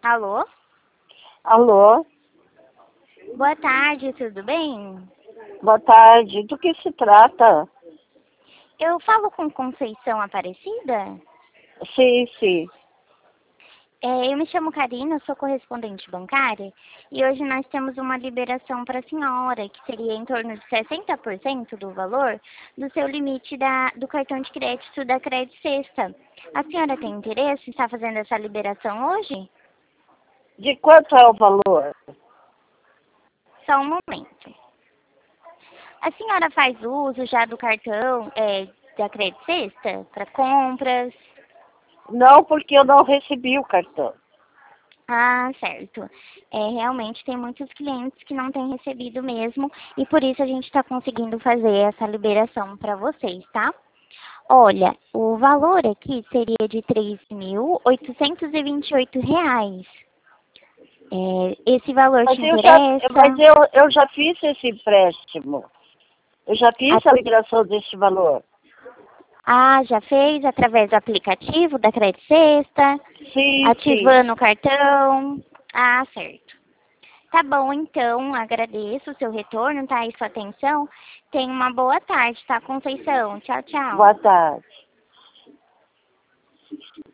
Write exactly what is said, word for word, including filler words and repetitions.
Alô? Alô? Boa tarde, tudo bem? Boa tarde. Do que se trata? Eu falo com Conceição Aparecida? Sim, sim. É, eu me chamo Karina, sou correspondente bancária e hoje nós temos uma liberação para a senhora, que seria em torno de sessenta por cento do valor do seu limite da, do cartão de crédito da Credit Sexta. A senhora tem interesse em estar fazendo essa liberação hoje? De quanto é o valor? Só um momento. A senhora faz uso já do cartão é, da Credit Sexta para compras? Não, porque eu não recebi o cartão. Ah, certo. É, realmente tem muitos clientes que não têm recebido mesmo e por isso a gente está conseguindo fazer essa liberação para vocês, tá? Olha, o valor aqui seria de três mil oitocentos e vinte e oito reais. É, esse valor Mas te eu já, mas interessa? eu, eu já fiz esse empréstimo. Eu já fiz a A- liberação desse valor. Ah, já fez através do aplicativo da Credit Sexta, Sim, sim. ativando o cartão. Ah, certo. Tá bom, então, agradeço o seu retorno, tá? E sua atenção. Tenha uma boa tarde, tá, Conceição? Tchau, tchau. Boa tarde.